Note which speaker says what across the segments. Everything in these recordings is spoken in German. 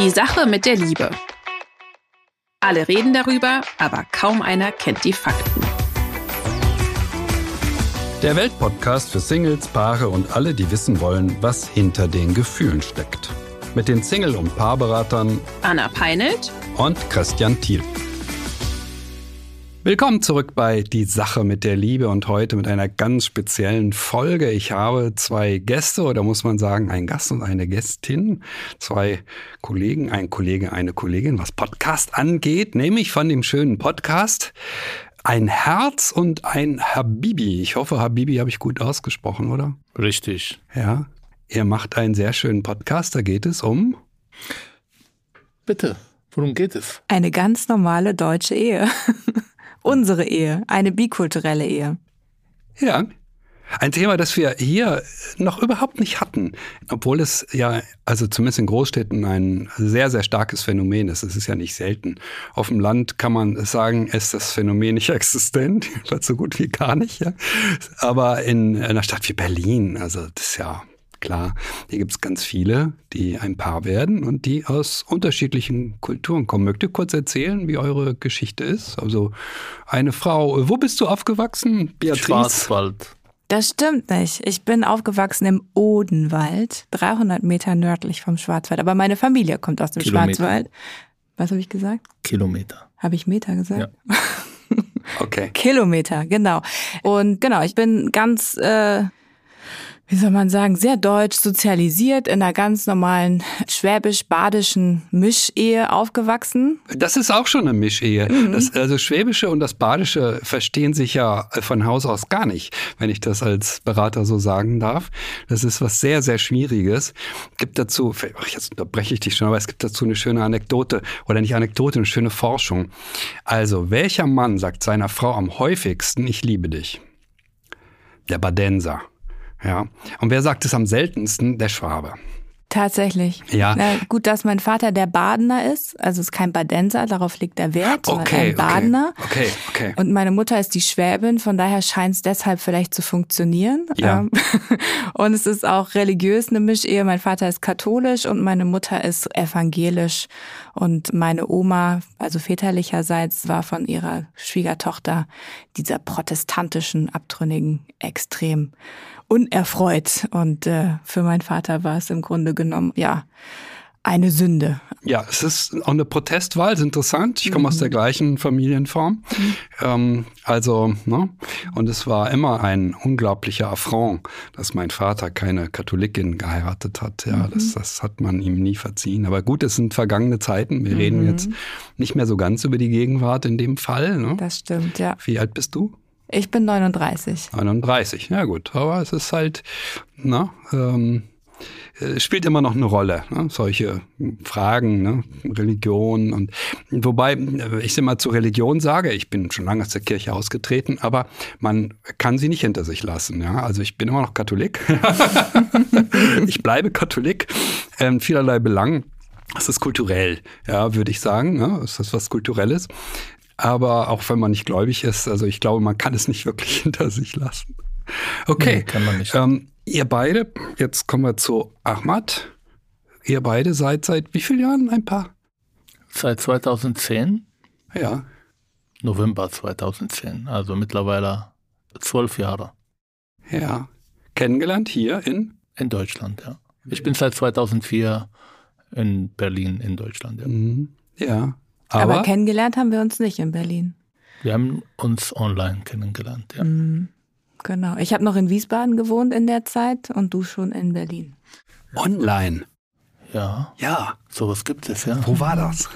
Speaker 1: Die Sache mit der Liebe. Alle reden darüber, aber kaum einer kennt die Fakten.
Speaker 2: Der Weltpodcast für Singles, Paare und alle, die wissen wollen, was hinter den Gefühlen steckt. Mit den Single- und Paarberatern
Speaker 1: Anna Peinelt
Speaker 2: und Christian Thiel. Willkommen zurück bei Die Sache mit der Liebe und heute mit einer ganz speziellen Folge. Ich habe zwei Gäste oder muss man sagen, einen Gast und eine Gästin, zwei Kollegen, ein Kollege, eine Kollegin, was Podcast angeht, nämlich von dem schönen Podcast Ein Herz und ein Habibi. Ich hoffe, Habibi habe ich gut ausgesprochen, oder?
Speaker 3: Richtig.
Speaker 2: Ja, ihr macht einen sehr schönen Podcast, da geht es um...
Speaker 3: Bitte, worum geht es?
Speaker 4: Eine ganz normale deutsche Ehe. Unsere Ehe, eine bikulturelle Ehe.
Speaker 2: Ja, ein Thema, das wir hier noch überhaupt nicht hatten, obwohl es ja, also zumindest in Großstädten ein sehr, sehr starkes Phänomen ist. Es ist ja nicht selten. Auf dem Land kann man sagen, ist das Phänomen nicht existent, so gut wie gar nicht. Ja. Aber in einer Stadt wie Berlin, also das ist ja klar, hier gibt es ganz viele, die ein Paar werden und die aus unterschiedlichen Kulturen kommen. Mögt ihr kurz erzählen, wie eure Geschichte ist? Also eine Frau, wo bist du aufgewachsen? Beatrice?
Speaker 3: Schwarzwald.
Speaker 4: Das stimmt nicht. Ich bin aufgewachsen im Odenwald, 300 Meter nördlich vom Schwarzwald. Aber meine Familie kommt aus dem Schwarzwald. Was habe ich gesagt?
Speaker 3: Kilometer.
Speaker 4: Habe ich Meter gesagt?
Speaker 3: Ja.
Speaker 2: Okay.
Speaker 4: Kilometer, genau. Und genau, ich bin ganz... wie soll man sagen, sehr deutsch sozialisiert, in einer ganz normalen schwäbisch-badischen Mischehe aufgewachsen.
Speaker 2: Das ist auch schon eine Mischehe. Also Schwäbische und das Badische verstehen sich ja von Haus aus gar nicht, wenn ich das als Berater so sagen darf. Das ist was sehr, sehr Schwieriges. Gibt dazu, jetzt unterbreche ich dich schon, aber es gibt dazu eine schöne Anekdote, oder nicht Anekdote, eine schöne Forschung. Also, welcher Mann sagt seiner Frau am häufigsten, ich liebe dich? Der Badenser. Ja. Und wer sagt es am seltensten? Der Schwabe.
Speaker 4: Tatsächlich.
Speaker 2: Ja.
Speaker 4: Na, gut, dass mein Vater der Badener ist, also ist kein Badenser, darauf liegt der Wert, sondern ein Badener.
Speaker 2: Okay.
Speaker 4: Und meine Mutter ist die Schwäbin, von daher scheint es deshalb vielleicht zu funktionieren.
Speaker 2: Ja.
Speaker 4: Und es ist auch religiös eine Mischehe. Mein Vater ist katholisch und meine Mutter ist evangelisch. Und meine Oma, also väterlicherseits, war von ihrer Schwiegertochter dieser protestantischen, abtrünnigen extrem unerfreut. Und für meinen Vater war es im Grunde genommen, ja, eine Sünde.
Speaker 2: Ja, es ist auch eine Protestwahl, ist interessant. Ich komme aus der gleichen Familienform. Und es war immer ein unglaublicher Affront, dass mein Vater keine Katholikin geheiratet hat. Ja, das hat man ihm nie verziehen. Aber gut, es sind vergangene Zeiten. Wir reden jetzt nicht mehr so ganz über die Gegenwart in dem Fall. Ne?
Speaker 4: Das stimmt, ja.
Speaker 2: Wie alt bist du?
Speaker 4: Ich bin 39.
Speaker 2: 39, ja gut. Aber es ist halt, spielt immer noch eine Rolle, ne? Solche Fragen, ne? Religion und wobei ich immer zu Religion sage, ich bin schon lange aus der Kirche ausgetreten, aber man kann sie nicht hinter sich lassen. Ja? Also ich bin immer noch Katholik. Ich bleibe Katholik in vielerlei Belangen. Das ist kulturell, ja, würde ich sagen. Ne? Das ist was Kulturelles. Aber auch wenn man nicht gläubig ist, also ich glaube, man kann es nicht wirklich hinter sich lassen. Okay,
Speaker 3: nee, kann man nicht.
Speaker 2: Ihr beide, jetzt kommen wir zu Ahmad. Ihr beide seid seit wie vielen Jahren ein Paar?
Speaker 3: Seit 2010.
Speaker 2: Ja.
Speaker 3: November 2010, also mittlerweile 12 Jahre.
Speaker 2: Ja. Kennengelernt hier in?
Speaker 3: In Deutschland, ja. Ich bin seit 2004 in Berlin, in Deutschland, ja.
Speaker 2: Ja.
Speaker 4: Aber kennengelernt haben wir uns nicht in Berlin.
Speaker 3: Wir haben uns online kennengelernt, ja.
Speaker 4: Genau. Ich habe noch in Wiesbaden gewohnt in der Zeit und du schon in Berlin.
Speaker 2: Online?
Speaker 3: Ja.
Speaker 2: Ja.
Speaker 3: Sowas gibt es, ja.
Speaker 2: Wo war das?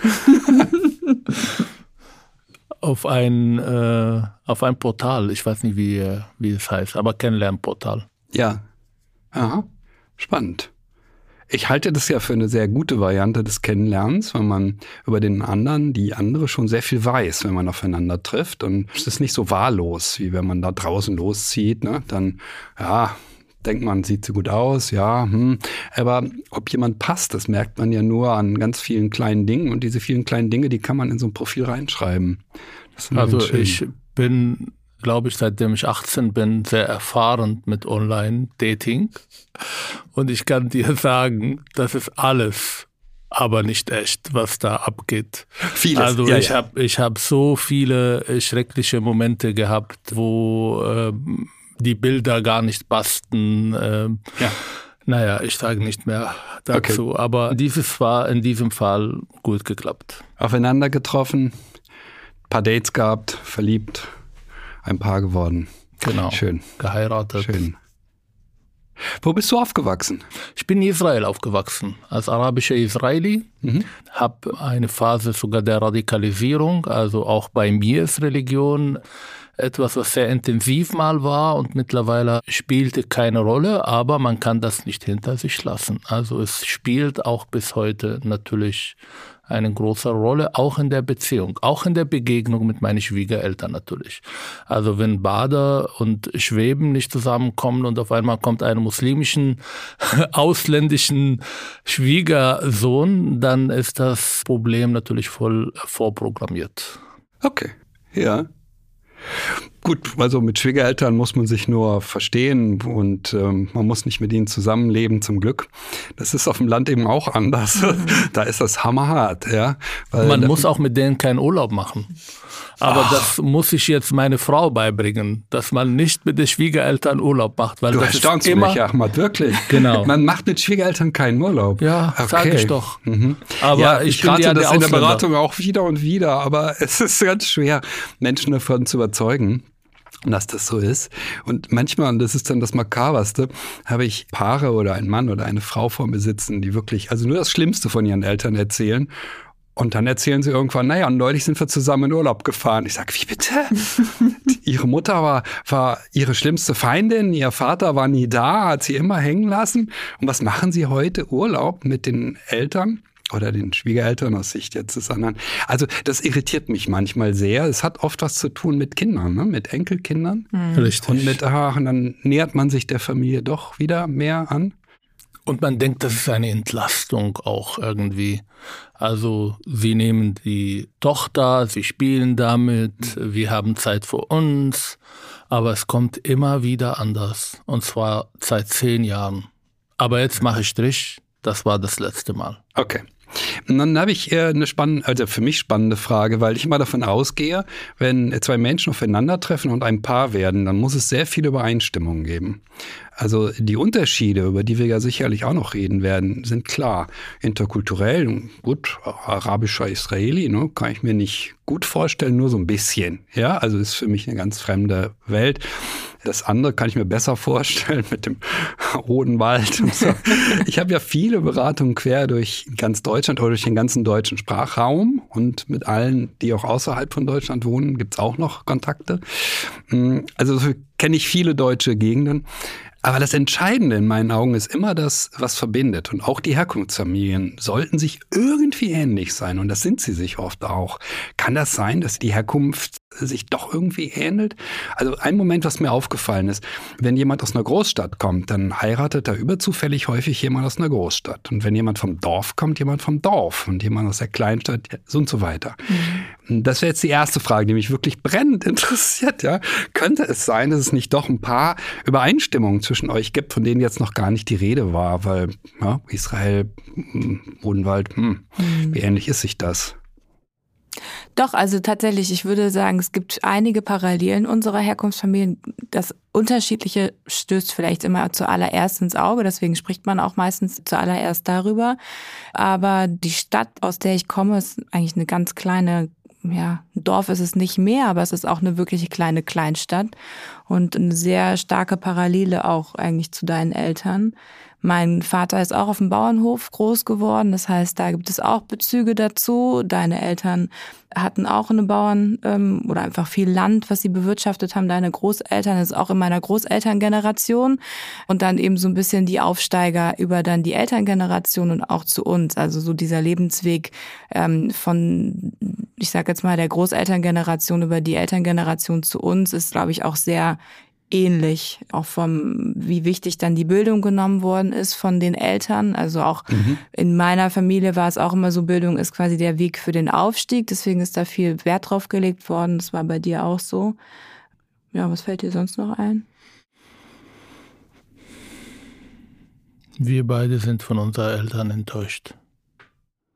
Speaker 3: Auf ein Portal, ich weiß nicht, wie es heißt, aber Kennenlernportal.
Speaker 2: Ja. Aha. Spannend. Ich halte das ja für eine sehr gute Variante des Kennenlernens, wenn man über den anderen, die andere schon sehr viel weiß, wenn man aufeinander trifft. Und es ist nicht so wahllos, wie wenn man da draußen loszieht. Ne? Dann, ja, denkt man, sieht sie gut aus, ja. Aber ob jemand passt, das merkt man ja nur an ganz vielen kleinen Dingen. Und diese vielen kleinen Dinge, die kann man in so ein Profil reinschreiben.
Speaker 3: Also ich bin, glaube ich, seitdem ich 18 bin, sehr erfahren mit Online-Dating. Und ich kann dir sagen, das ist alles aber nicht echt, was da abgeht.
Speaker 2: Vieles.
Speaker 3: Also
Speaker 2: ja,
Speaker 3: ich hab so viele schreckliche Momente gehabt, wo die Bilder gar nicht passten. Naja, ich sage nicht mehr dazu. Okay. Aber dieses war in diesem Fall gut geklappt.
Speaker 2: Aufeinander getroffen, paar Dates gehabt, verliebt, ein Paar geworden.
Speaker 3: Genau.
Speaker 2: Schön.
Speaker 3: Geheiratet.
Speaker 2: Schön. Wo bist du aufgewachsen?
Speaker 3: Ich bin in Israel aufgewachsen, als arabischer Israeli. Habe eine Phase sogar der Radikalisierung, also auch bei mir ist Religion etwas, was sehr intensiv mal war und mittlerweile spielte keine Rolle, aber man kann das nicht hinter sich lassen. Also es spielt auch bis heute natürlich eine große Rolle, auch in der Beziehung, auch in der Begegnung mit meinen Schwiegereltern natürlich. Also wenn Bader und Schweben nicht zusammenkommen und auf einmal kommt ein muslimischen, ausländischen Schwiegersohn, dann ist das Problem natürlich voll vorprogrammiert.
Speaker 2: Okay, ja. Gut, also mit Schwiegereltern muss man sich nur verstehen und man muss nicht mit ihnen zusammenleben, zum Glück. Das ist auf dem Land eben auch anders. Da ist das hammerhart, ja. Weil
Speaker 3: man muss auch mit denen keinen Urlaub machen. Aber das muss ich jetzt meine Frau beibringen, dass man nicht mit den Schwiegereltern Urlaub macht. Weil
Speaker 2: du
Speaker 3: das
Speaker 2: erstaunst
Speaker 3: ist immer
Speaker 2: mich, Ahmad, wirklich.
Speaker 3: Genau.
Speaker 2: Man macht mit Schwiegereltern keinen Urlaub.
Speaker 3: Ja, okay. Sag ich doch.
Speaker 2: Aber ja, ich rate das in der Beratung auch wieder und wieder, aber es ist ganz schwer, Menschen davon zu überzeugen, dass das so ist. Und manchmal, und das ist dann das Makaberste, habe ich Paare oder einen Mann oder eine Frau vor mir sitzen, die wirklich, also nur das Schlimmste von ihren Eltern erzählen. Und dann erzählen sie irgendwann, naja, und neulich sind wir zusammen in Urlaub gefahren. Ich sage, wie bitte? Ihre Mutter war ihre schlimmste Feindin, ihr Vater war nie da, hat sie immer hängen lassen. Und was machen sie heute? Urlaub mit den Eltern? Oder den Schwiegereltern aus Sicht jetzt des anderen. Also das irritiert mich manchmal sehr. Es hat oft was zu tun mit Kindern, ne? Mit Enkelkindern.
Speaker 3: Richtig.
Speaker 2: Und und dann nähert man sich der Familie doch wieder mehr an.
Speaker 3: Und man denkt, das ist eine Entlastung auch irgendwie. Also sie nehmen die Tochter, sie spielen damit, wir haben Zeit für uns. Aber es kommt immer wieder anders. Und zwar seit 10 Jahren. Aber jetzt mache ich Strich. Das war das letzte Mal.
Speaker 2: Okay. Und dann habe ich eine für mich spannende Frage, weil ich immer davon ausgehe, wenn 2 Menschen aufeinandertreffen und ein Paar werden, dann muss es sehr viele Übereinstimmungen geben. Also die Unterschiede, über die wir ja sicherlich auch noch reden werden, sind klar. Interkulturell, gut, arabischer Israeli, ne, kann ich mir nicht gut vorstellen, nur so ein bisschen. Ja, also ist für mich eine ganz fremde Welt. Das andere kann ich mir besser vorstellen mit dem Odenwald und so. Ich habe ja viele Beratungen quer durch ganz Deutschland oder durch den ganzen deutschen Sprachraum und mit allen, die auch außerhalb von Deutschland wohnen, gibt's auch noch Kontakte. Also so kenne ich viele deutsche Gegenden. Aber das Entscheidende in meinen Augen ist immer das, was verbindet. Und auch die Herkunftsfamilien sollten sich irgendwie ähnlich sein. Und das sind sie sich oft auch. Kann das sein, dass die Herkunft sich doch irgendwie ähnelt? Also ein Moment, was mir aufgefallen ist, wenn jemand aus einer Großstadt kommt, dann heiratet da überzufällig häufig jemand aus einer Großstadt. Und wenn jemand vom Dorf kommt, jemand vom Dorf. Und jemand aus der Kleinstadt so und so weiter. Das wäre jetzt die erste Frage, die mich wirklich brennend interessiert. Ja? Könnte es sein, dass es nicht doch ein paar Übereinstimmungen zwischen euch gibt, von denen jetzt noch gar nicht die Rede war? Weil ja, Israel, Odenwald, wie ähnlich ist sich das?
Speaker 4: Doch, also tatsächlich, ich würde sagen, es gibt einige Parallelen unserer Herkunftsfamilien. Das Unterschiedliche stößt vielleicht immer zuallererst ins Auge, deswegen spricht man auch meistens zuallererst darüber. Aber die Stadt, aus der ich komme, ist eigentlich eine ganz kleine, ja, ein Dorf ist es nicht mehr, aber es ist auch eine wirkliche kleine Kleinstadt und eine sehr starke Parallele auch eigentlich zu deinen Eltern. Mein Vater ist auch auf dem Bauernhof groß geworden, das heißt, da gibt es auch Bezüge dazu. Deine Eltern hatten auch eine Bauern oder einfach viel Land, was sie bewirtschaftet haben. Deine Großeltern, das ist auch in meiner Großelterngeneration und dann eben so ein bisschen die Aufsteiger über dann die Elterngeneration und auch zu uns. Also so dieser Lebensweg von, ich sag jetzt mal, der Großelterngeneration über die Elterngeneration zu uns ist, glaube ich, auch sehr ähnlich, auch wie wichtig dann die Bildung genommen worden ist von den Eltern. Also auch in meiner Familie war es auch immer so, Bildung ist quasi der Weg für den Aufstieg. Deswegen ist da viel Wert drauf gelegt worden. Das war bei dir auch so. Ja, was fällt dir sonst noch ein?
Speaker 3: Wir beide sind von unseren Eltern enttäuscht.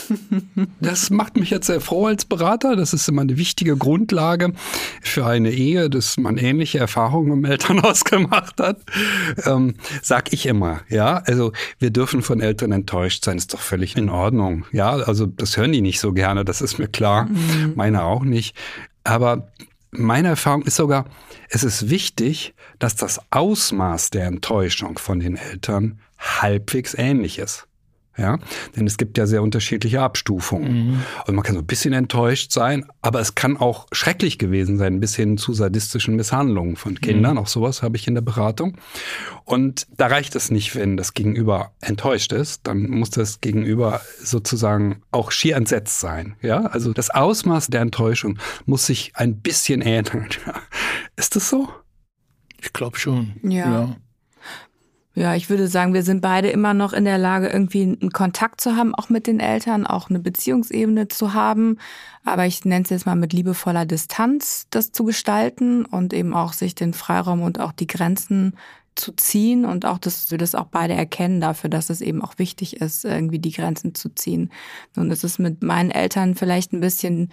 Speaker 2: Das macht mich jetzt sehr froh als Berater. Das ist immer eine wichtige Grundlage für eine Ehe, dass man ähnliche Erfahrungen im Elternhaus gemacht hat. Sag ich immer, ja. Also wir dürfen von Eltern enttäuscht sein, ist doch völlig in Ordnung. Ja, also das hören die nicht so gerne, das ist mir klar. Meine auch nicht. Aber meine Erfahrung ist sogar, es ist wichtig, dass das Ausmaß der Enttäuschung von den Eltern halbwegs ähnlich ist. Ja, denn es gibt ja sehr unterschiedliche Abstufungen. Und man kann so ein bisschen enttäuscht sein, aber es kann auch schrecklich gewesen sein, bis hin zu sadistischen Misshandlungen von Kindern. Auch sowas habe ich in der Beratung. Und da reicht es nicht, wenn das Gegenüber enttäuscht ist. Dann muss das Gegenüber sozusagen auch schier entsetzt sein. Ja, also das Ausmaß der Enttäuschung muss sich ein bisschen ähneln. Ist das so?
Speaker 3: Ich glaube schon.
Speaker 4: Ja, ich würde sagen, wir sind beide immer noch in der Lage, irgendwie einen Kontakt zu haben, auch mit den Eltern, auch eine Beziehungsebene zu haben. Aber ich nenne es jetzt mal mit liebevoller Distanz, das zu gestalten und eben auch sich den Freiraum und auch die Grenzen zu ziehen und auch, dass wir das auch beide erkennen dafür, dass es eben auch wichtig ist, irgendwie die Grenzen zu ziehen. Und es ist mit meinen Eltern vielleicht ein bisschen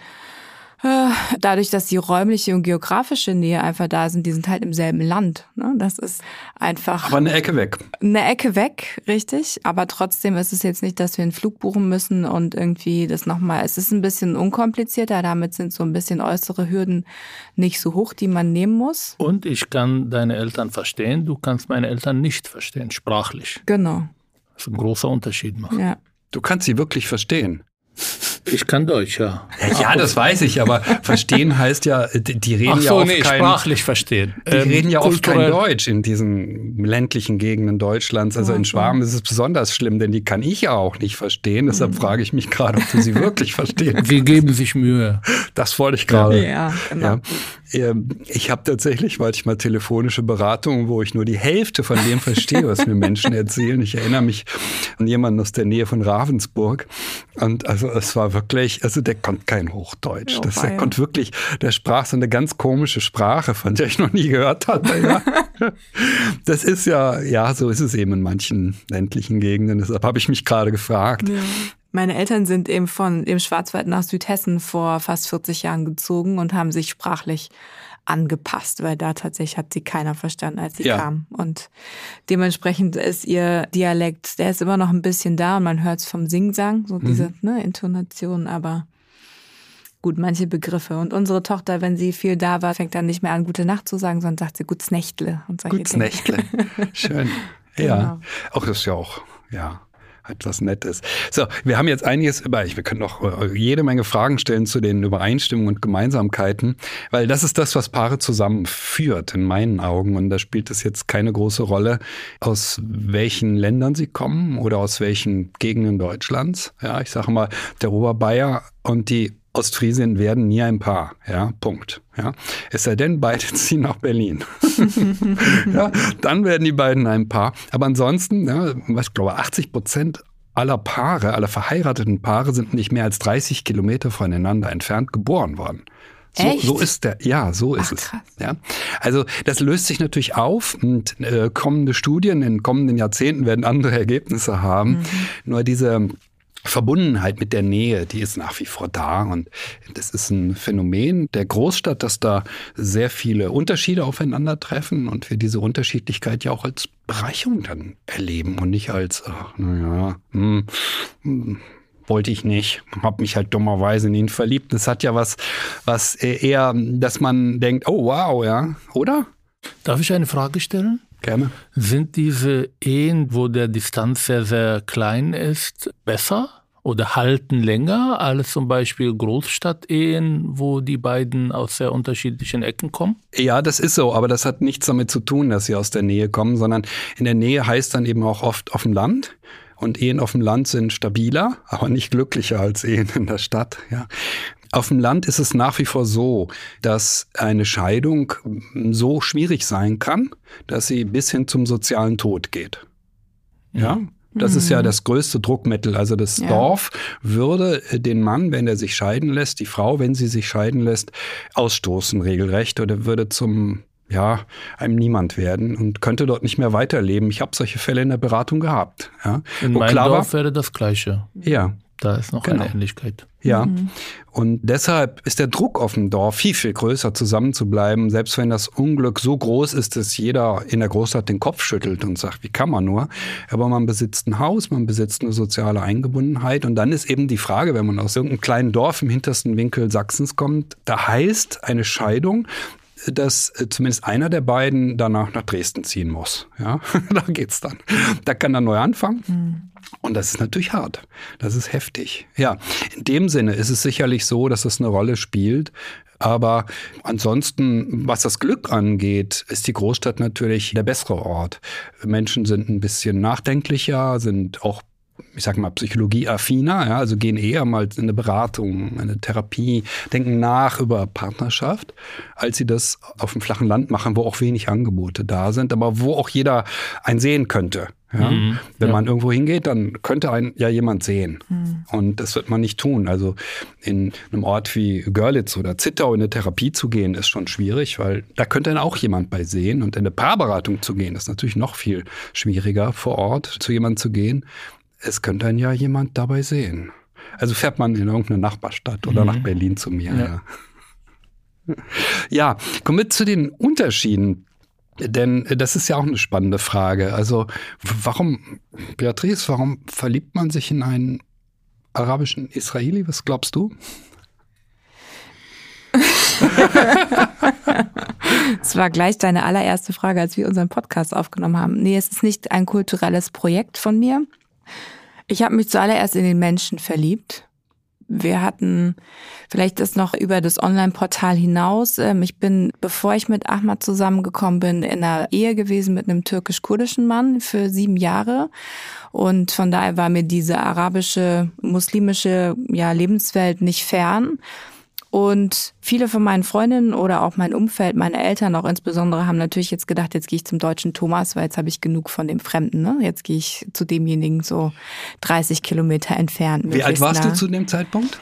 Speaker 4: dadurch, dass die räumliche und geografische Nähe einfach da sind, die sind halt im selben Land. Ne? Das ist einfach...
Speaker 2: Aber eine Ecke weg.
Speaker 4: Eine Ecke weg, richtig. Aber trotzdem ist es jetzt nicht, dass wir einen Flug buchen müssen und irgendwie das nochmal... Es ist ein bisschen unkomplizierter. Damit sind so ein bisschen äußere Hürden nicht so hoch, die man nehmen muss.
Speaker 3: Und ich kann deine Eltern verstehen. Du kannst meine Eltern nicht verstehen, sprachlich.
Speaker 4: Genau.
Speaker 3: Das ist ein großer Unterschied.
Speaker 4: Ja.
Speaker 2: Du kannst sie wirklich verstehen.
Speaker 3: Ich kann Deutsch, ja.
Speaker 2: Ja, das weiß ich, aber verstehen heißt ja, die reden ja oft
Speaker 3: sprachlich verstehen.
Speaker 2: Die reden ja oft kein Deutsch in diesen ländlichen Gegenden Deutschlands. Also in Schwaben ist es besonders schlimm, denn die kann ich ja auch nicht verstehen. Deshalb frage ich mich gerade, ob du sie wirklich verstehst.
Speaker 3: Sie geben sich Mühe.
Speaker 2: Das wollte ich gerade.
Speaker 4: Ja, genau.
Speaker 2: Ja. Ich habe tatsächlich manchmal telefonische Beratungen, wo ich nur die Hälfte von dem verstehe, was mir Menschen erzählen. Ich erinnere mich an jemanden aus der Nähe von Ravensburg. Und also es war wirklich, also der konnte kein Hochdeutsch. Der konnte wirklich, der sprach so eine ganz komische Sprache, von der ich noch nie gehört hatte. Ja. Das ist ja, so ist es eben in manchen ländlichen Gegenden. Deshalb habe ich mich gerade gefragt.
Speaker 4: Ja. Meine Eltern sind eben von dem Schwarzwald nach Südhessen vor fast 40 Jahren gezogen und haben sich sprachlich angepasst, weil da tatsächlich hat sie keiner verstanden, als sie kam. Und dementsprechend ist ihr Dialekt, der ist immer noch ein bisschen da und man hört es vom Singsang, so diese Intonation, aber gut, manche Begriffe. Und unsere Tochter, wenn sie viel da war, fängt dann nicht mehr an, Gute Nacht zu sagen, sondern sagt sie Gut's Nächtle und solche
Speaker 2: Gut's Nächtle. Schön. Ja. Genau. Auch das ist ja auch, etwas Nettes. So, wir haben jetzt einiges wir können noch jede Menge Fragen stellen zu den Übereinstimmungen und Gemeinsamkeiten, weil das ist das, was Paare zusammenführt, in meinen Augen. Und da spielt es jetzt keine große Rolle, aus welchen Ländern sie kommen oder aus welchen Gegenden Deutschlands. Ja, ich sage mal, der Oberbayer und die Ostfriesien werden nie ein Paar, Punkt. Ja, es sei denn, beide ziehen nach Berlin. Dann werden die beiden ein Paar. Aber ansonsten, ich glaube, 80% aller Paare, aller verheirateten Paare sind nicht mehr als 30 Kilometer voneinander entfernt geboren worden. So ist so ist es. Ja. Also das löst sich natürlich auf und kommende Studien in kommenden Jahrzehnten werden andere Ergebnisse haben. Nur diese Verbundenheit mit der Nähe, die ist nach wie vor da und das ist ein Phänomen der Großstadt, dass da sehr viele Unterschiede aufeinandertreffen und wir diese Unterschiedlichkeit ja auch als Bereicherung dann erleben und nicht als, wollte ich nicht, habe mich halt dummerweise in ihn verliebt. Das hat ja was eher, dass man denkt, oh wow, ja, oder?
Speaker 3: Darf ich eine Frage stellen?
Speaker 2: Gerne.
Speaker 3: Sind diese Ehen, wo der Distanz sehr, sehr klein ist, besser oder halten länger als zum Beispiel Großstadtehen, wo die beiden aus sehr unterschiedlichen Ecken kommen?
Speaker 2: Ja, das ist so, aber das hat nichts damit zu tun, dass sie aus der Nähe kommen, sondern in der Nähe heißt dann eben auch oft auf dem Land. Und Ehen auf dem Land sind stabiler, aber nicht glücklicher als Ehen in der Stadt. Ja. Auf dem Land ist es nach wie vor so, dass eine Scheidung so schwierig sein kann, dass sie bis hin zum sozialen Tod geht. Ja, das ist ja das größte Druckmittel. Also das Dorf würde den Mann, wenn er sich scheiden lässt, die Frau, wenn sie sich scheiden lässt, ausstoßen regelrecht oder würde zum einem Niemand werden und könnte dort nicht mehr weiterleben. Ich habe solche Fälle in der Beratung gehabt. Ja.
Speaker 3: In meinem Dorf wäre das Gleiche.
Speaker 2: Ja.
Speaker 3: Da ist noch eine Ähnlichkeit.
Speaker 2: Ja, und deshalb ist der Druck auf dem Dorf viel, viel größer, zusammenzubleiben, selbst wenn das Unglück so groß ist, dass jeder in der Großstadt den Kopf schüttelt und sagt, wie kann man nur? Aber man besitzt ein Haus, man besitzt eine soziale Eingebundenheit und dann ist eben die Frage, wenn man aus irgendeinem kleinen Dorf im hintersten Winkel Sachsens kommt, da heißt eine Scheidung, dass zumindest einer der beiden danach nach Dresden ziehen muss. Ja, da geht's dann. Da kann er neu anfangen. Und das ist natürlich hart. Das ist heftig. Ja, in dem Sinne ist es sicherlich so, dass das eine Rolle spielt. Aber ansonsten, was das Glück angeht, ist die Großstadt natürlich der bessere Ort. Menschen sind ein bisschen nachdenklicher, sind auch, ich sag mal, psychologieaffiner, ja, also gehen eher mal in eine Beratung, eine Therapie, denken nach über Partnerschaft, als sie das auf dem flachen Land machen, wo auch wenig Angebote da sind, aber wo auch jeder einen sehen könnte. Ja? Wenn man irgendwo hingeht, dann könnte einen ja jemand sehen. Und das wird man nicht tun. Also in einem Ort wie Görlitz oder Zittau in eine Therapie zu gehen, ist schon schwierig, weil da könnte dann auch jemand bei sehen. Und in eine Paarberatung zu gehen, ist natürlich noch viel schwieriger, vor Ort zu jemandem zu gehen. Es könnte dann ja jemand dabei sehen. Also fährt man in irgendeine Nachbarstadt oder nach Berlin zu mir. Ja, kommen wir zu den Unterschieden. Denn das ist ja auch eine spannende Frage. Also Beatrice, warum verliebt man sich in einen arabischen Israeli? Was glaubst du?
Speaker 4: Es war gleich deine allererste Frage, als wir unseren Podcast aufgenommen haben. Nee, es ist nicht ein kulturelles Projekt von mir. Ich habe mich zuallererst in den Menschen verliebt. Wir hatten vielleicht das noch über das Online-Portal hinaus. Ich bin, bevor ich mit Ahmad zusammengekommen bin, in einer Ehe gewesen mit einem türkisch-kurdischen Mann für 7 Jahre. Und von daher war mir diese arabische, muslimische Lebenswelt nicht fern. Und viele von meinen Freundinnen oder auch mein Umfeld, meine Eltern auch insbesondere, haben natürlich jetzt gedacht, jetzt gehe ich zum deutschen Thomas, weil jetzt habe ich genug von dem Fremden. Ne? Jetzt gehe ich zu demjenigen so 30 Kilometer entfernt.
Speaker 2: Wie alt warst du zu dem Zeitpunkt?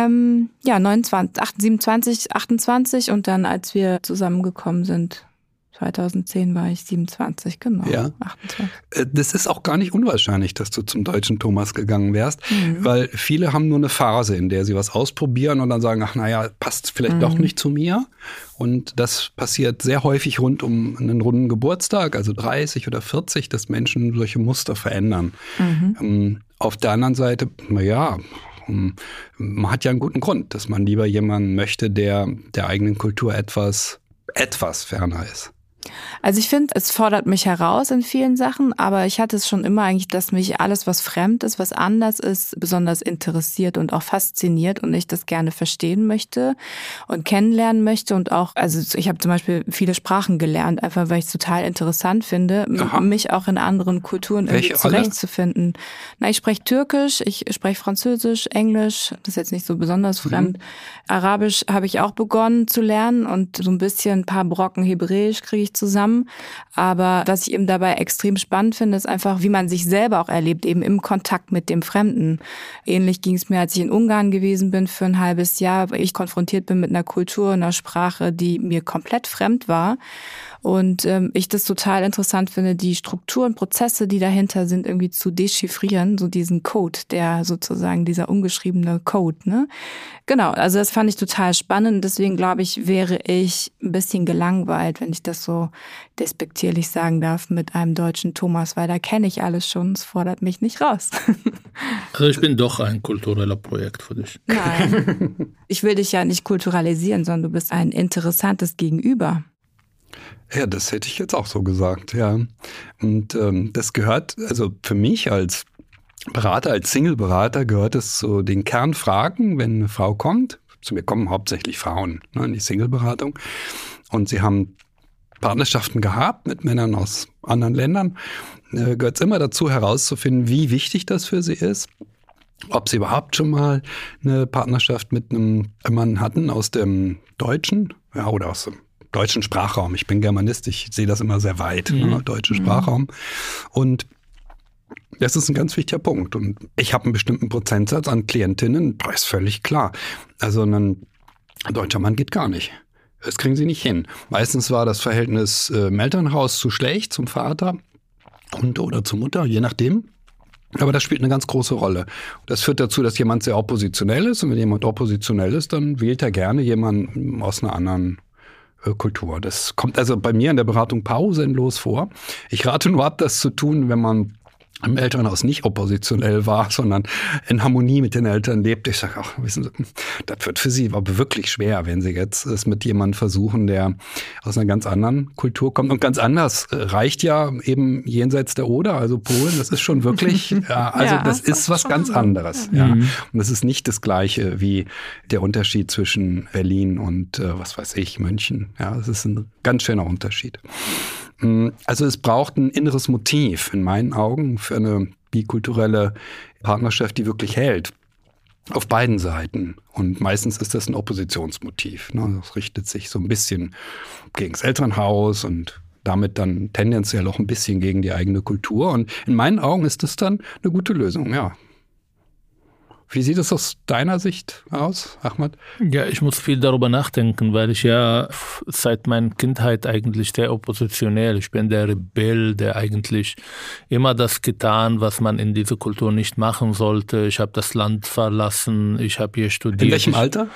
Speaker 4: 27, 28 und dann, als wir zusammengekommen sind, 2010 war ich 27, genau.
Speaker 2: Ja.
Speaker 4: 28.
Speaker 2: Das ist auch gar nicht unwahrscheinlich, dass du zum deutschen Thomas gegangen wärst, weil viele haben nur eine Phase, in der sie was ausprobieren und dann sagen, ach naja, passt vielleicht doch nicht zu mir. Und das passiert sehr häufig rund um einen runden Geburtstag, also 30 oder 40, dass Menschen solche Muster verändern. Auf der anderen Seite, man hat ja einen guten Grund, dass man lieber jemanden möchte, der der eigenen Kultur etwas ferner ist.
Speaker 4: Also ich finde, es fordert mich heraus in vielen Sachen, aber ich hatte es schon immer eigentlich, dass mich alles, was fremd ist, was anders ist, besonders interessiert und auch fasziniert und ich das gerne verstehen möchte und kennenlernen möchte und auch, also ich habe zum Beispiel viele Sprachen gelernt, einfach weil ich es total interessant finde, mich auch in anderen Kulturen irgendwie zurechtzufinden. Na, ich spreche Türkisch, ich spreche Französisch, Englisch, das ist jetzt nicht so besonders fremd. Arabisch habe ich auch begonnen zu lernen und so ein bisschen ein paar Brocken Hebräisch kriege ich zusammen. Aber was ich eben dabei extrem spannend finde, ist einfach, wie man sich selber auch erlebt, eben im Kontakt mit dem Fremden. Ähnlich ging es mir, als ich in Ungarn gewesen bin für ein halbes Jahr, weil ich konfrontiert bin mit einer Kultur, einer Sprache, die mir komplett fremd war. Und ich das total interessant finde, die Strukturen, Prozesse, die dahinter sind, irgendwie zu dechiffrieren, so diesen Code, der sozusagen, dieser ungeschriebene Code, ne? Genau, also das fand ich total spannend. Deswegen glaube ich, wäre ich ein bisschen gelangweilt, wenn ich das so despektierlich sagen darf, mit einem deutschen Thomas, weil da kenne ich alles schon, es fordert mich nicht raus.
Speaker 3: Also ich bin doch ein kultureller Projekt für dich.
Speaker 4: Nein, ich will dich ja nicht kulturalisieren, sondern du bist ein interessantes Gegenüber.
Speaker 2: Ja, das hätte ich jetzt auch so gesagt, ja. Und das gehört, also für mich als Berater, als Single-Berater gehört es zu den Kernfragen, wenn eine Frau kommt. Zu mir kommen hauptsächlich Frauen, ne, in die Single-Beratung. Und sie haben Partnerschaften gehabt mit Männern aus anderen Ländern. Gehört es immer dazu, herauszufinden, wie wichtig das für sie ist. Ob sie überhaupt schon mal eine Partnerschaft mit einem Mann hatten aus dem Deutschen, ja, oder aus dem deutschen Sprachraum. Ich bin Germanist, ich sehe das immer sehr weit, ne, deutschen Sprachraum. Und das ist ein ganz wichtiger Punkt. Und ich habe einen bestimmten Prozentsatz an Klientinnen, das ist völlig klar. Also ein deutscher Mann geht gar nicht. Das kriegen sie nicht hin. Meistens war das Verhältnis im Elternhaus zu schlecht zum Vater und oder zur Mutter, je nachdem. Aber das spielt eine ganz große Rolle. Das führt dazu, dass jemand sehr oppositionell ist. Und wenn jemand oppositionell ist, dann wählt er gerne jemanden aus einer anderen Kultur. Das kommt also bei mir in der Beratung pausenlos vor. Ich rate nur ab, das zu tun, wenn man im Elternhaus nicht oppositionell war, sondern in Harmonie mit den Eltern lebt. Ich sage, ach, wissen Sie, das wird für Sie aber wirklich schwer, wenn Sie jetzt es mit jemandem versuchen, der aus einer ganz anderen Kultur kommt. Und ganz anders reicht ja eben jenseits der Oder, also Polen, das ist schon wirklich, das ist was ganz anderes. Ja. Und das ist nicht das Gleiche wie der Unterschied zwischen Berlin und, München. Ja, das ist ein ganz schöner Unterschied. Also es braucht ein inneres Motiv in meinen Augen für eine bikulturelle Partnerschaft, die wirklich hält. Auf beiden Seiten. Und meistens ist das ein Oppositionsmotiv. Das richtet sich so ein bisschen gegen das Elternhaus und damit dann tendenziell auch ein bisschen gegen die eigene Kultur. Und in meinen Augen ist das dann eine gute Lösung, ja. Wie sieht es aus deiner Sicht aus, Ahmad?
Speaker 3: Ja, ich muss viel darüber nachdenken, weil ich ja seit meiner Kindheit eigentlich sehr oppositionell. Ich bin der Rebell, der eigentlich immer das getan, was man in dieser Kultur nicht machen sollte. Ich habe das Land verlassen, ich habe hier studiert.
Speaker 2: In welchem Alter?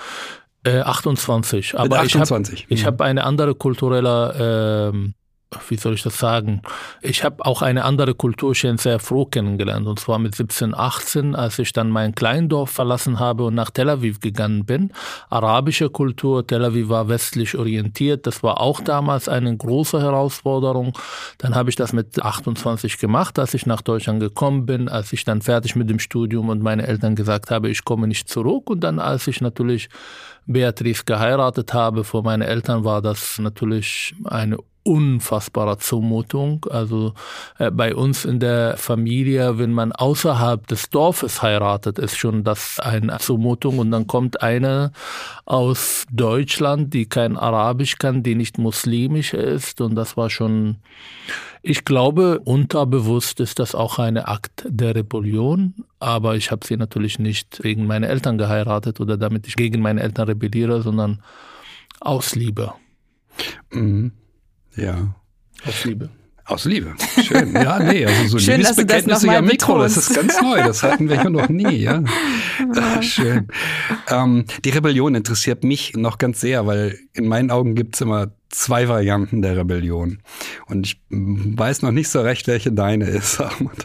Speaker 3: 28. Aber
Speaker 2: mit 28.
Speaker 3: Ich habe eine andere kulturelle wie soll ich das sagen? Ich habe auch eine andere Kultur schon sehr früh kennengelernt. Und zwar mit 17, 18, als ich dann mein Kleindorf verlassen habe und nach Tel Aviv gegangen bin. Arabische Kultur, Tel Aviv war westlich orientiert. Das war auch damals eine große Herausforderung. Dann habe ich das mit 28 gemacht, als ich nach Deutschland gekommen bin, als ich dann fertig mit dem Studium und meine Eltern gesagt habe, ich komme nicht zurück. Und dann, als ich natürlich Beatrice geheiratet habe, vor meinen Eltern war das natürlich eine unfassbare Zumutung. Also bei uns in der Familie, wenn man außerhalb des Dorfes heiratet, ist schon das eine Zumutung. Und dann kommt eine aus Deutschland, die kein Arabisch kann, die nicht muslimisch ist. Und das war schon, ich glaube, unterbewusst ist das auch ein Akt der Rebellion. Aber ich habe sie natürlich nicht wegen meiner Eltern geheiratet oder damit ich gegen meine Eltern rebelliere, sondern aus Liebe.
Speaker 2: Mhm. Ja.
Speaker 3: Aus Liebe.
Speaker 2: Aus Liebe. Schön. Ja, nee, also so
Speaker 4: Schön,
Speaker 2: Liebesbekenntnisse ja Mikro, das ist ganz neu, das hatten wir ja noch nie, ja. Schön. Die Rebellion interessiert mich noch ganz sehr, weil in meinen Augen gibt's immer 2 Varianten der Rebellion. Und ich weiß noch nicht so recht, welche deine ist.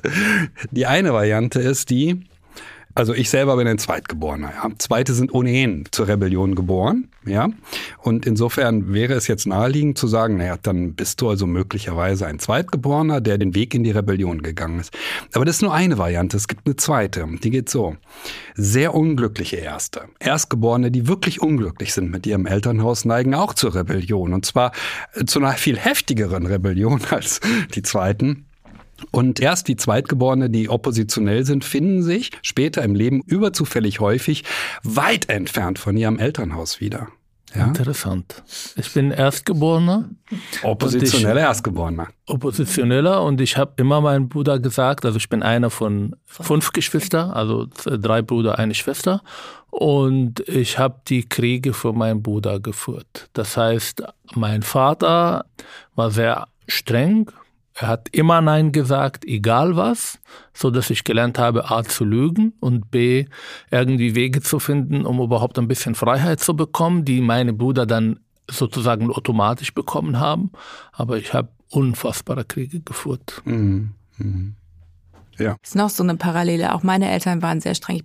Speaker 2: Die eine Variante ist die, also ich selber bin ein Zweitgeborener. Ja. Zweite sind ohnehin zur Rebellion geboren. Ja. Und insofern wäre es jetzt naheliegend zu sagen, naja, dann bist du also möglicherweise ein Zweitgeborener, der den Weg in die Rebellion gegangen ist. Aber das ist nur eine Variante. Es gibt eine zweite. Die geht so. Sehr unglückliche Erste. Erstgeborene, die wirklich unglücklich sind mit ihrem Elternhaus, neigen auch zur Rebellion. Und zwar zu einer viel heftigeren Rebellion als die Zweiten. Und erst die Zweitgeborene, die oppositionell sind, finden sich später im Leben überzufällig häufig weit entfernt von ihrem Elternhaus wieder. Ja?
Speaker 3: Interessant. Ich bin Erstgeborener.
Speaker 2: Oppositioneller Erstgeborener.
Speaker 3: Oppositioneller und ich habe immer meinem Bruder gesagt, also ich bin einer von 5 Geschwistern, also 3 Brüder, eine Schwester. Und ich habe die Kriege für meinen Bruder geführt. Das heißt, mein Vater war sehr streng. Er hat immer Nein gesagt, egal was, so dass ich gelernt habe, A, zu lügen und B, irgendwie Wege zu finden, um überhaupt ein bisschen Freiheit zu bekommen, die meine Brüder dann sozusagen automatisch bekommen haben. Aber ich habe unfassbare Kriege geführt.
Speaker 2: Mhm. Mhm. Ja.
Speaker 4: Ist noch so eine Parallele. Auch meine Eltern waren sehr streng.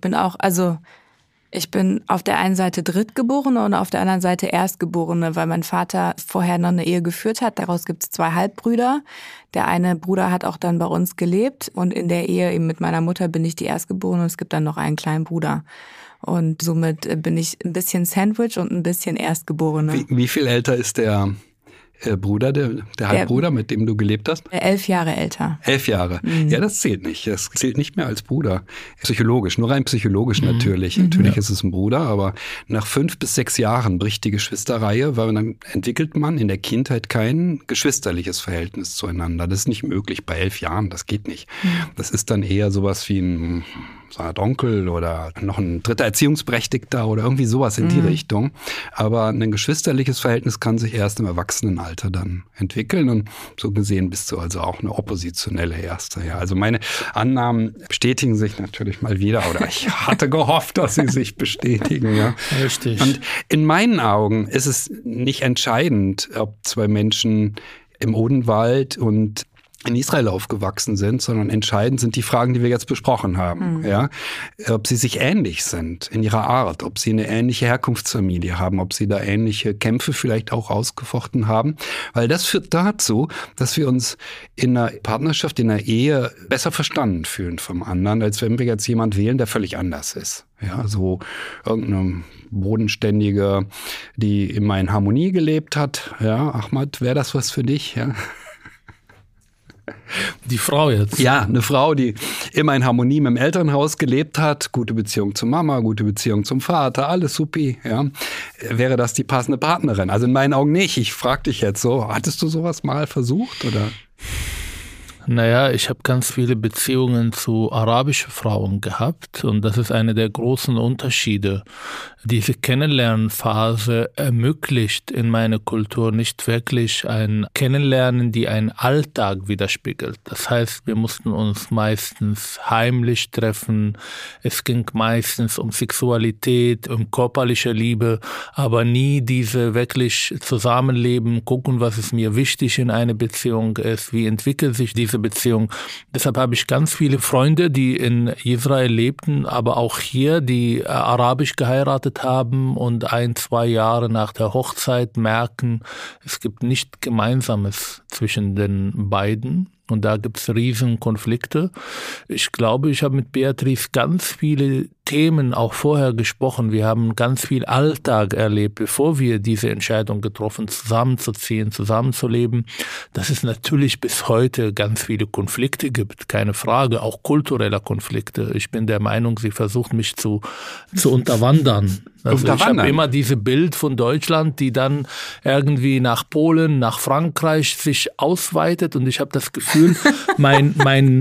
Speaker 4: Ich bin auf der einen Seite Drittgeborene und auf der anderen Seite Erstgeborene, weil mein Vater vorher noch eine Ehe geführt hat. Daraus gibt es 2 Halbbrüder. Der eine Bruder hat auch dann bei uns gelebt und in der Ehe eben mit meiner Mutter bin ich die Erstgeborene und es gibt dann noch einen kleinen Bruder. Und somit bin ich ein bisschen Sandwich und ein bisschen Erstgeborene.
Speaker 2: Wie viel älter ist der Bruder, der Halbbruder, mit dem du gelebt hast?
Speaker 4: 11 Jahre älter.
Speaker 2: 11 Jahre. Mhm. Ja, das zählt nicht. Das zählt nicht mehr als Bruder. Psychologisch, nur rein psychologisch natürlich. Mhm. Natürlich ist es ein Bruder, aber nach 5 bis 6 Jahren bricht die Geschwisterreihe, weil dann entwickelt man in der Kindheit kein geschwisterliches Verhältnis zueinander. Das ist nicht möglich bei 11 Jahren, das geht nicht. Mhm. Das ist dann eher sowas wie ein so eine Art Onkel oder noch ein dritter Erziehungsberechtigter oder irgendwie sowas in die Richtung. Aber ein geschwisterliches Verhältnis kann sich erst im Erwachsenenalter dann entwickeln und so gesehen bist du also auch eine oppositionelle Erste. Ja, also meine Annahmen bestätigen sich natürlich mal wieder oder ich hatte gehofft, dass sie sich bestätigen. Ja.
Speaker 3: Richtig.
Speaker 2: Und in meinen Augen ist es nicht entscheidend, ob zwei Menschen im Odenwald und in Israel aufgewachsen sind, sondern entscheidend sind die Fragen, die wir jetzt besprochen haben. Ja? Ob sie sich ähnlich sind in ihrer Art, ob sie eine ähnliche Herkunftsfamilie haben, ob sie da ähnliche Kämpfe vielleicht auch ausgefochten haben. Weil das führt dazu, dass wir uns in einer Partnerschaft, in einer Ehe besser verstanden fühlen vom anderen, als wenn wir jetzt jemand wählen, der völlig anders ist. Ja, so irgendeine Bodenständige, die immer in Harmonie gelebt hat. Ja, Ahmad, wäre das was für dich? Ja.
Speaker 3: Die Frau jetzt?
Speaker 2: Ja, eine Frau, die immer in Harmonie mit dem Elternhaus gelebt hat, gute Beziehung zur Mama, gute Beziehung zum Vater, alles supi, ja. Wäre das die passende Partnerin? Also in meinen Augen nicht. Ich frage dich jetzt so, hattest du sowas mal versucht, oder?
Speaker 3: Naja, ich habe ganz viele Beziehungen zu arabischen Frauen gehabt und das ist einer der großen Unterschiede. Diese Kennenlernphase ermöglicht in meiner Kultur nicht wirklich ein Kennenlernen, die einen Alltag widerspiegelt. Das heißt, wir mussten uns meistens heimlich treffen. Es ging meistens um Sexualität, um körperliche Liebe, aber nie diese wirklich Zusammenleben, gucken, was ist mir wichtig in einer Beziehung ist, wie entwickelt sich diese Beziehung. Deshalb habe ich ganz viele Freunde, die in Israel lebten, aber auch hier, die arabisch geheiratet haben und 1-2 Jahre nach der Hochzeit merken, es gibt nichts Gemeinsames zwischen den beiden. Und da gibt es riesen Konflikte. Ich glaube, ich habe mit Beatrice ganz viele Themen auch vorher gesprochen. Wir haben ganz viel Alltag erlebt, bevor wir diese Entscheidung getroffen, zusammenzuziehen, zusammenzuleben. Dass es natürlich bis heute ganz viele Konflikte gibt, keine Frage, auch kulturelle Konflikte. Ich bin der Meinung, sie versucht mich zu unterwandern. Also ich habe immer diese Bild von Deutschland, die dann irgendwie nach Polen, nach Frankreich sich ausweitet und ich habe das Gefühl, mein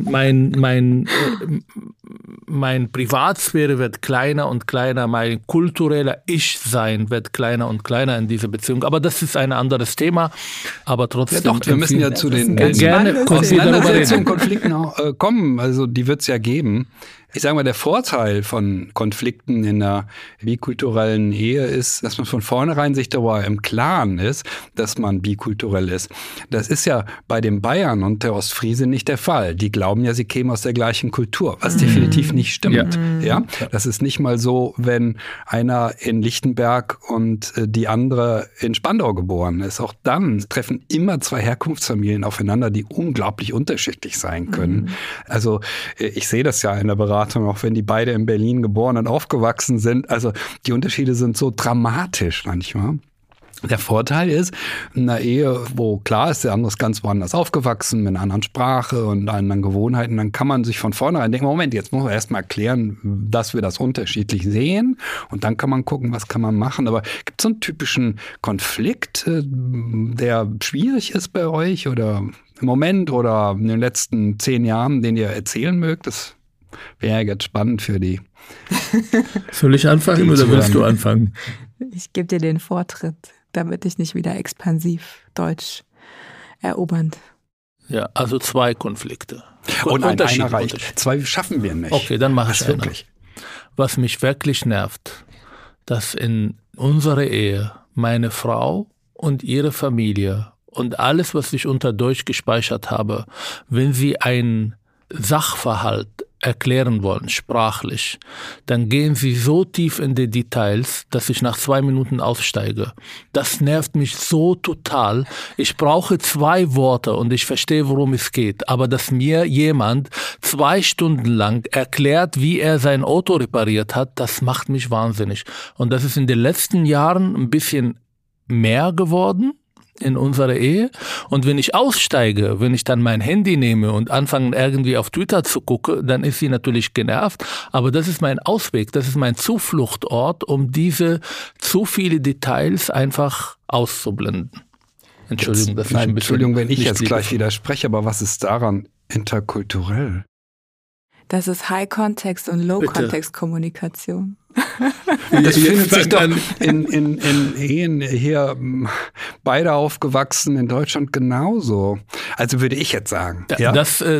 Speaker 3: Privatsphäre wird kleiner und kleiner, mein kultureller Ich-Sein wird kleiner und kleiner in dieser Beziehung. Aber das ist ein anderes Thema, aber trotzdem.
Speaker 2: Ja doch, wir müssen ja zu den
Speaker 3: Auseinandersetzungen,
Speaker 2: Konflikten kommen, also die wird es ja geben. Ich sage mal, der Vorteil von Konflikten in einer bikulturellen Ehe ist, dass man von vornherein sich darüber im Klaren ist, dass man bikulturell ist. Das ist ja bei den Bayern und der Ostfriese nicht der Fall. Die glauben ja, sie kämen aus der gleichen Kultur, was definitiv nicht stimmt. Ja, das ist nicht mal so, wenn einer in Lichtenberg und die andere in Spandau geboren ist. Auch dann treffen immer zwei Herkunftsfamilien aufeinander, die unglaublich unterschiedlich sein können. Also ich sehe das ja in der Beratung, auch wenn die beide in Berlin geboren und aufgewachsen sind. Also die Unterschiede sind so dramatisch manchmal. Der Vorteil ist, in einer Ehe, wo klar ist, der andere ist ganz woanders aufgewachsen, mit einer anderen Sprache und anderen Gewohnheiten, dann kann man sich von vornherein denken, Moment, jetzt muss man erstmal erklären, dass wir das unterschiedlich sehen und dann kann man gucken, was kann man machen. Aber gibt es so einen typischen Konflikt, der schwierig ist bei euch oder im Moment oder in den letzten 10 Jahren, den ihr erzählen mögt? Das wäre jetzt spannend für die.
Speaker 3: Soll ich anfangen oder willst du anfangen?
Speaker 4: Ich gebe dir den Vortritt, damit ich nicht wieder expansiv Deutsch erobernd.
Speaker 3: Ja, also 2 Konflikte.
Speaker 2: Und einer reicht. 2 schaffen wir nicht.
Speaker 3: Okay, dann mache ich einen.
Speaker 2: Wirklich.
Speaker 3: Was mich wirklich nervt, dass in unserer Ehe meine Frau und ihre Familie und alles, was ich unter Deutsch gespeichert habe, wenn sie ein Sachverhalt erklären wollen, sprachlich, dann gehen sie so tief in die Details, dass ich nach 2 Minuten aussteige. Das nervt mich so total. Ich brauche 2 Worte und ich verstehe, worum es geht. Aber dass mir jemand 2 Stunden lang erklärt, wie er sein Auto repariert hat, das macht mich wahnsinnig. Und das ist in den letzten Jahren ein bisschen mehr geworden in unserer Ehe. Und wenn ich aussteige, wenn ich dann mein Handy nehme und anfange irgendwie auf Twitter zu gucken, dann ist sie natürlich genervt. Aber das ist mein Ausweg, das ist mein Zufluchtort, um diese zu viele Details einfach auszublenden. Entschuldigung, das ist ein bisschen.
Speaker 2: Entschuldigung, wenn ich jetzt gleich widerspreche, aber was ist daran interkulturell?
Speaker 4: Das ist High-Context und Low-Context-Kommunikation.
Speaker 2: Das findet sich doch in Ehen hier beide aufgewachsen in Deutschland genauso. Also würde ich jetzt sagen. Ja?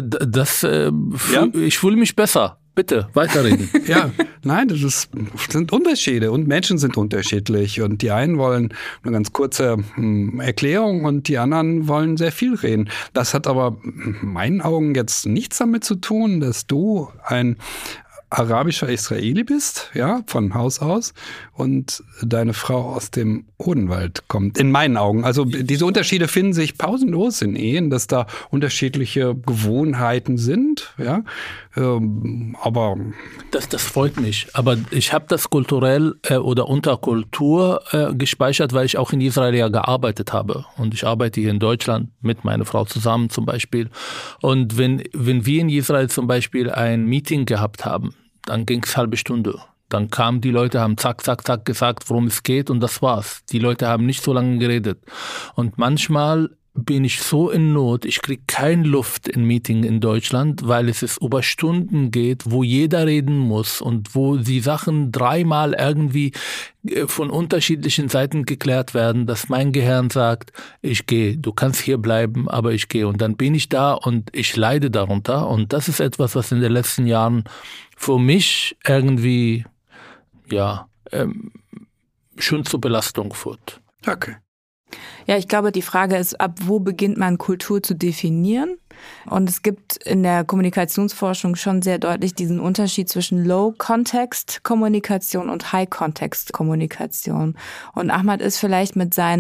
Speaker 3: Ich fühle mich besser. Bitte, weiterreden.
Speaker 2: Ja, nein, sind Unterschiede und Menschen sind unterschiedlich und die einen wollen eine ganz kurze Erklärung und die anderen wollen sehr viel reden. Das hat aber in meinen Augen jetzt nichts damit zu tun, dass du ein arabischer Israeli bist, ja, von Haus aus, und deine Frau aus dem Odenwald kommt, in meinen Augen. Also diese Unterschiede finden sich pausenlos in Ehen, dass da unterschiedliche Gewohnheiten sind, ja, aber...
Speaker 3: Das freut mich, aber ich habe das kulturell oder unter Kultur gespeichert, weil ich auch in Israel ja gearbeitet habe und ich arbeite hier in Deutschland mit meiner Frau zusammen zum Beispiel und wenn wir in Israel zum Beispiel ein Meeting gehabt haben, dann ging es halbe Stunde. Dann kamen die Leute, haben zack, zack, zack gesagt, worum es geht und das war's. Die Leute haben nicht so lange geredet. Und manchmal bin ich so in Not, ich kriege keine Luft in Meeting in Deutschland, weil es über Stunden geht, wo jeder reden muss und wo die Sachen dreimal irgendwie von unterschiedlichen Seiten geklärt werden, dass mein Gehirn sagt, ich gehe, du kannst hier bleiben, aber ich gehe. Und dann bin ich da und ich leide darunter. Und das ist etwas, was in den letzten Jahren für mich irgendwie, schon zur Belastung führt.
Speaker 2: Okay.
Speaker 4: Ja, ich glaube, die Frage ist, ab wo beginnt man Kultur zu definieren? Und es gibt in der Kommunikationsforschung schon sehr deutlich diesen Unterschied zwischen Low-Context-Kommunikation und High-Context-Kommunikation. Und Ahmad ist vielleicht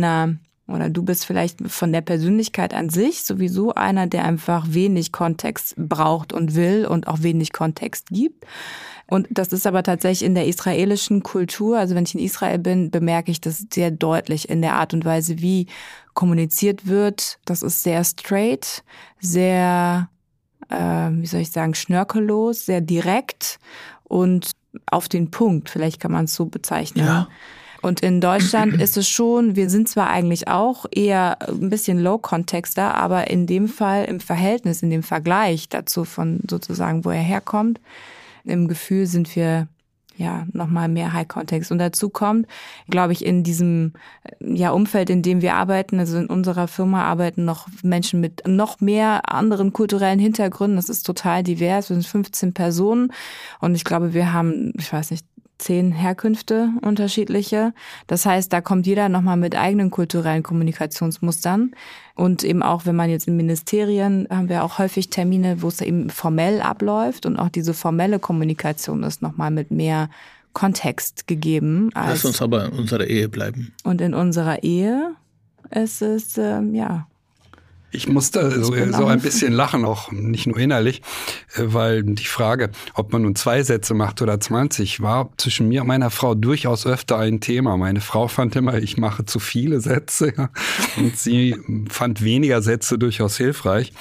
Speaker 4: du bist vielleicht von der Persönlichkeit an sich sowieso einer, der einfach wenig Kontext braucht und will und auch wenig Kontext gibt. Und das ist aber tatsächlich in der israelischen Kultur, also wenn ich in Israel bin, bemerke ich das sehr deutlich in der Art und Weise, wie kommuniziert wird. Das ist sehr straight, sehr, schnörkellos, sehr direkt und auf den Punkt, vielleicht kann man es so bezeichnen. Ja. Und in Deutschland ist es schon, wir sind zwar eigentlich auch eher ein bisschen Low-Contexter, aber in dem Fall im Verhältnis, in dem Vergleich dazu von sozusagen, wo er herkommt, im Gefühl sind wir nochmal mehr High-Context. Und dazu kommt, glaube ich, in diesem Umfeld, in dem wir arbeiten, also in unserer Firma arbeiten noch Menschen mit noch mehr anderen kulturellen Hintergründen. Das ist total divers. Wir sind 15 Personen und ich glaube, wir haben, 10 Herkünfte unterschiedliche. Das heißt, da kommt jeder nochmal mit eigenen kulturellen Kommunikationsmustern. Und eben auch, wenn man jetzt in Ministerien, haben wir auch häufig Termine, wo es eben formell abläuft. Und auch diese formelle Kommunikation ist nochmal mit mehr Kontext gegeben.
Speaker 3: Lass uns aber in unserer Ehe bleiben.
Speaker 4: Und in unserer Ehe ist es,
Speaker 2: Ich musste so ein bisschen lachen, auch nicht nur innerlich, weil die Frage, ob man nun 2 Sätze macht oder 20, war zwischen mir und meiner Frau durchaus öfter ein Thema. Meine Frau fand immer, ich mache zu viele Sätze, ja, und sie fand weniger Sätze durchaus hilfreich.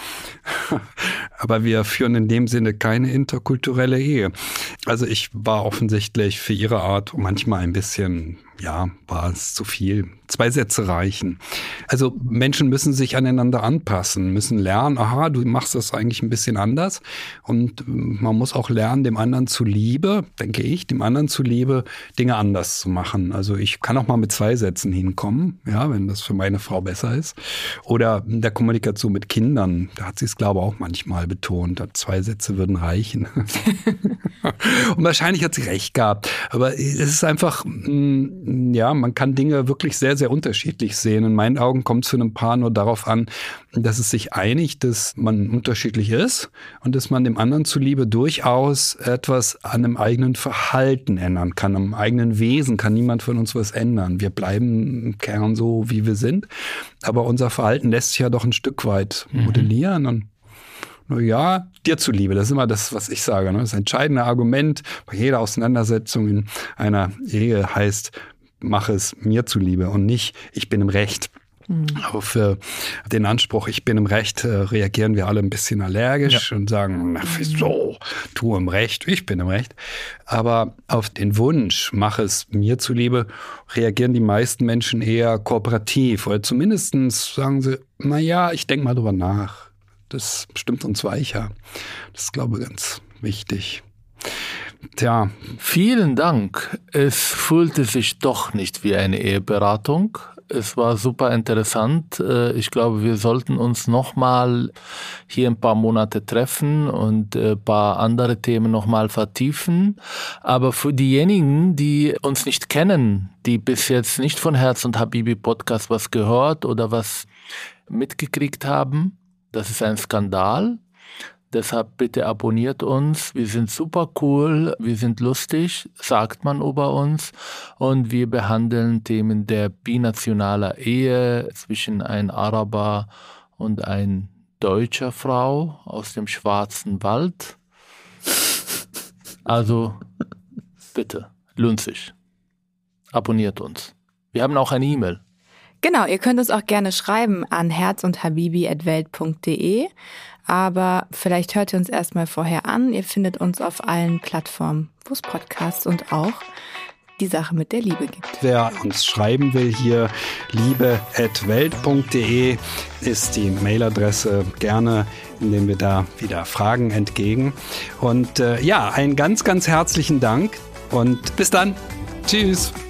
Speaker 2: Aber wir führen in dem Sinne keine interkulturelle Ehe. Also ich war offensichtlich für ihre Art manchmal ein bisschen, war es zu viel. 2 Sätze reichen. Also Menschen müssen sich aneinander anpassen, müssen lernen, du machst das eigentlich ein bisschen anders. Und man muss auch lernen, dem anderen zuliebe, denke ich, Dinge anders zu machen. Also ich kann auch mal mit 2 Sätzen hinkommen, wenn das für meine Frau besser ist. Oder in der Kommunikation mit Kindern, da hat sie es, glaube ich, auch manchmal betont, 2 Sätze würden reichen. Und wahrscheinlich hat sie recht gehabt. Aber es ist einfach, man kann Dinge wirklich sehr, sehr unterschiedlich sehen. In meinen Augen kommt es für ein Paar nur darauf an, dass es sich einigt, dass man unterschiedlich ist und dass man dem anderen zuliebe durchaus etwas an einem eigenen Verhalten ändern kann, am eigenen Wesen kann niemand von uns was ändern. Wir bleiben im Kern so, wie wir sind, aber unser Verhalten lässt sich ja doch ein Stück weit modellieren und dir zuliebe, das ist immer das, was ich sage. Das entscheidende Argument bei jeder Auseinandersetzung in einer Ehe heißt, mach es mir zuliebe und nicht, ich bin im Recht. Auf den Anspruch, ich bin im Recht, reagieren wir alle ein bisschen allergisch und sagen, wieso, du im Recht, ich bin im Recht. Aber auf den Wunsch, mach es mir zuliebe, reagieren die meisten Menschen eher kooperativ. Oder zumindest sagen sie, ich denke mal drüber nach. Das stimmt uns weicher. Das ist, glaube ich, ganz wichtig. Tja.
Speaker 3: Vielen Dank. Es fühlte sich doch nicht wie eine Eheberatung. Es war super interessant. Ich glaube, wir sollten uns nochmal hier ein paar Monate treffen und ein paar andere Themen nochmal vertiefen. Aber für diejenigen, die uns nicht kennen, die bis jetzt nicht von Herz und Habibi Podcast was gehört oder was mitgekriegt haben, das ist ein Skandal. Deshalb bitte abonniert uns. Wir sind super cool, wir sind lustig, sagt man über uns. Und wir behandeln Themen der binationalen Ehe zwischen einem Araber und einer deutschen Frau aus dem Schwarzen Wald. Also bitte, lohnt sich. Abonniert uns. Wir haben auch eine E-Mail.
Speaker 4: Genau, ihr könnt uns auch gerne schreiben an herzundhabibi@welt.de. Aber vielleicht hört ihr uns erstmal vorher an. Ihr findet uns auf allen Plattformen, wo es Podcasts und auch die Sache mit der Liebe gibt.
Speaker 2: Wer uns schreiben will hier, liebe@welt.de ist die Mailadresse. Gerne nehmen wir da wieder Fragen entgegen. Und einen ganz, ganz herzlichen Dank und bis dann. Tschüss.